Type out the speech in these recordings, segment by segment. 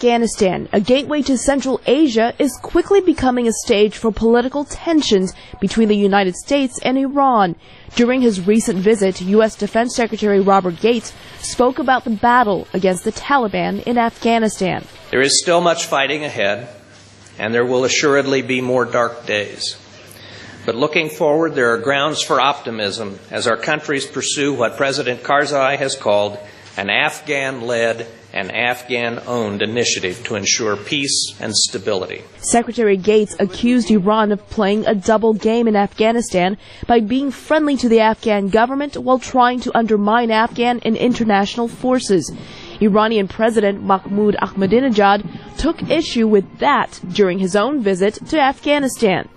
Afghanistan, a gateway to Central Asia, is quickly becoming a stage for political tensions between the United States and Iran. During his recent visit, U.S. Defense Secretary Robert Gates spoke about the battle against the Taliban in Afghanistan. There is still much fighting ahead, and there will assuredly be more dark days. But looking forward, there are grounds for optimism as our countries pursue what President Karzai has called an Afghan-led and Afghan-owned initiative to ensure peace and stability. Secretary Gates accused Iran of playing a double game in Afghanistan by being friendly to the Afghan government while trying to undermine Afghan and international forces. Iranian President Mahmoud Ahmadinejad took issue with that during his own visit to Afghanistan.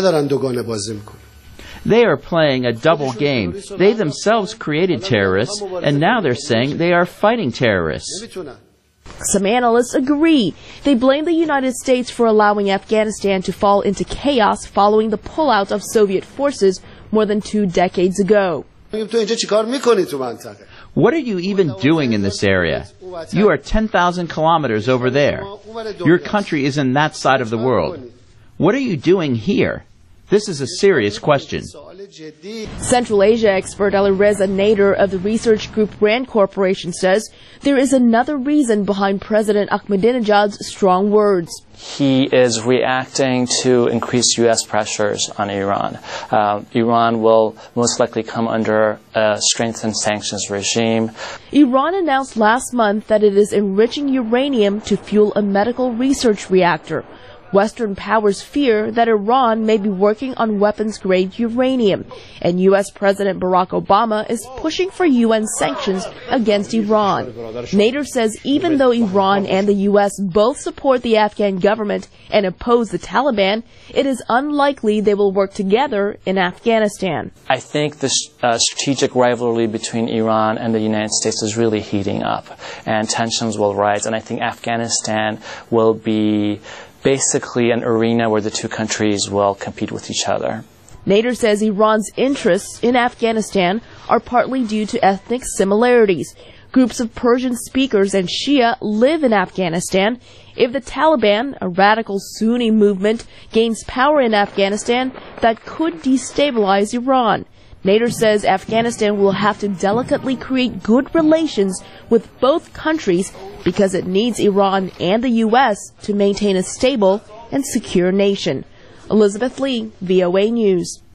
They are playing a double game. They themselves created terrorists, and now they're saying they are fighting terrorists. Some analysts agree. They blame the United States for allowing Afghanistan to fall into chaos following the pullout of Soviet forces more than 2 decades ago. What are you even doing in this area? You are 10,000 kilometers over there. Your country is in that side of the world. What are you doing here? This is a serious question. Central Asia expert Alireza Nader of the research group RAND Corporation says there is another reason behind President Ahmadinejad's strong words. He is reacting to increased U.S. pressures on Iran. Iran will most likely come under a strengthened sanctions regime. Iran announced last month that it is enriching uranium to fuel a medical research reactor. Western powers fear that Iran may be working on weapons-grade uranium, and U.S. President Barack Obama is pushing for UN sanctions against Iran. Nader says even though Iran and the U.S. both support the Afghan government and oppose the Taliban, it is unlikely they will work together in Afghanistan. I think the strategic rivalry between Iran and the United States is really heating up, and tensions will rise, and I think Afghanistan will be basically an arena where the two countries will compete with each other. Nader says Iran's interests in Afghanistan are partly due to ethnic similarities. Groups of Persian speakers and Shia live in Afghanistan. If the Taliban, a radical Sunni movement, gains power in Afghanistan, that could destabilize Iran. Nader says Afghanistan will have to delicately create good relations with both countries because it needs Iran and the U.S. to maintain a stable and secure nation. Elizabeth Lee, VOA News.